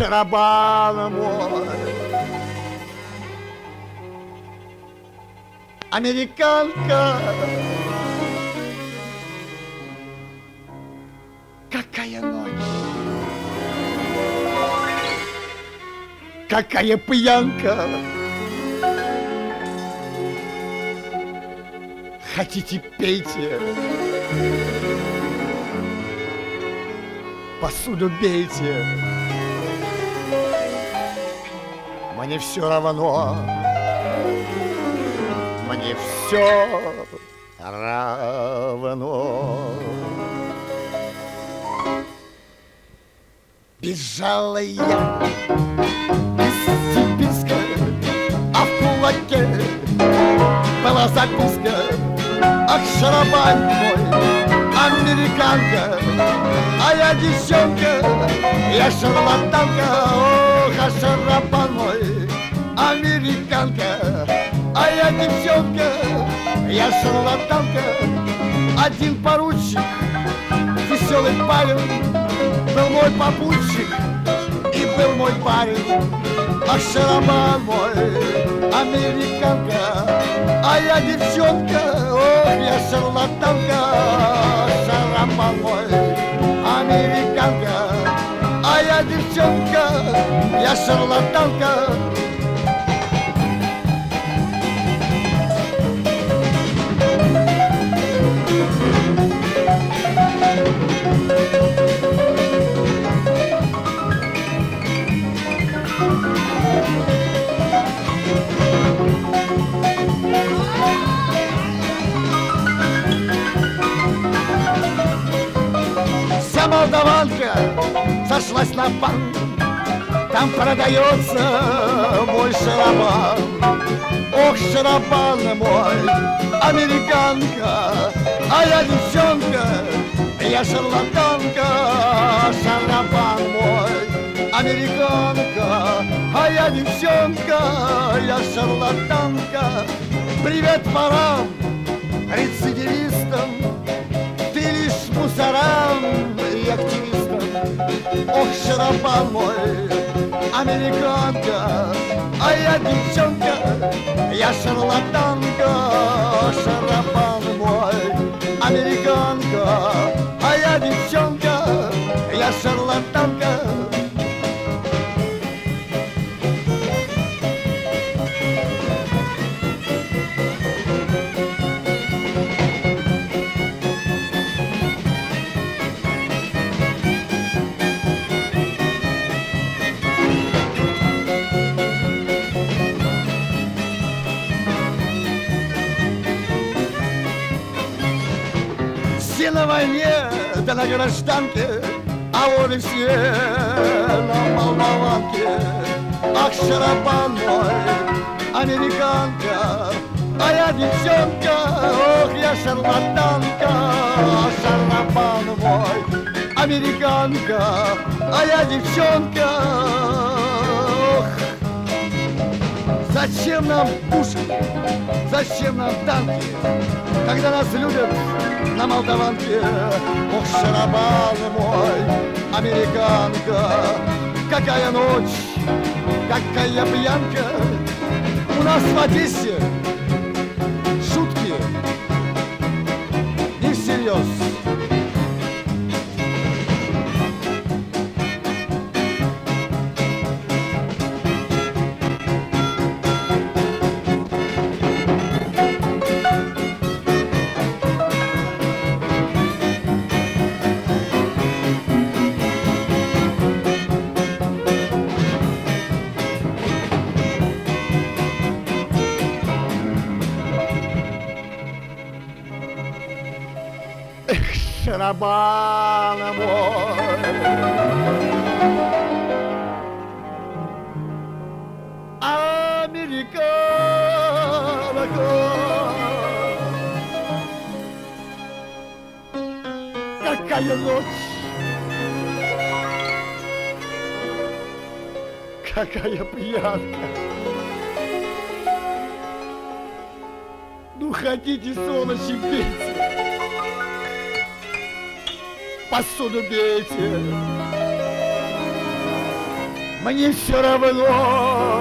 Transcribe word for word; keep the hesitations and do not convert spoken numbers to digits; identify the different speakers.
Speaker 1: шарабан мой. Американка, какая ночь, какая пьянка. Хотите, пейте, посуду бейте, мне все равно, мне все равно. Бежала я из Сибирска, а в кулаке была записка. Ах, шарабан мой, американка, а я девчонка, я шарлатанка. Ох, а шарабан мой, американка, а я девчонка, я шарлатанка. Один поручик, веселый парень, был мой попутчик и был мой парень. Ах, шарабан мой, американка, а я девчонка, ох, я шарлатанка. Шарабан мой, американка, а я девчонка, я шарлатанка. Молдаванка сошлась на банк, там продается мой шарабан. Ох, шарабан мой, американка, а я девчонка, я шарлатанка. Шарабан мой, американка, а я девчонка, я шарлатанка. Привет ворам, рецидивистам, ты лишь мусорам и активистам. Ох, шарабан мой, американка, а я девчонка, я шарлатанка. Шарабан мой, американка, а я девчонка, я шарлатанка. Все на войне, да на гражданке, а вот и все на Молдаванке. Ах, шарабан мой, американка, а я девчонка, ох, я шарлатанка. Шарабан мой, американка, а я девчонка. Ох, зачем нам пушки, зачем нам танки, когда нас любят на Молдаванке? Ох, шарабан мой, американка, какая ночь, какая пьянка. У нас в Одессе шутки не всерьез. Шарабан мой, американка, какая ночь, какая пьянка. Ну хотите, сволочи, пейте, посуду бейте, Мне все равно,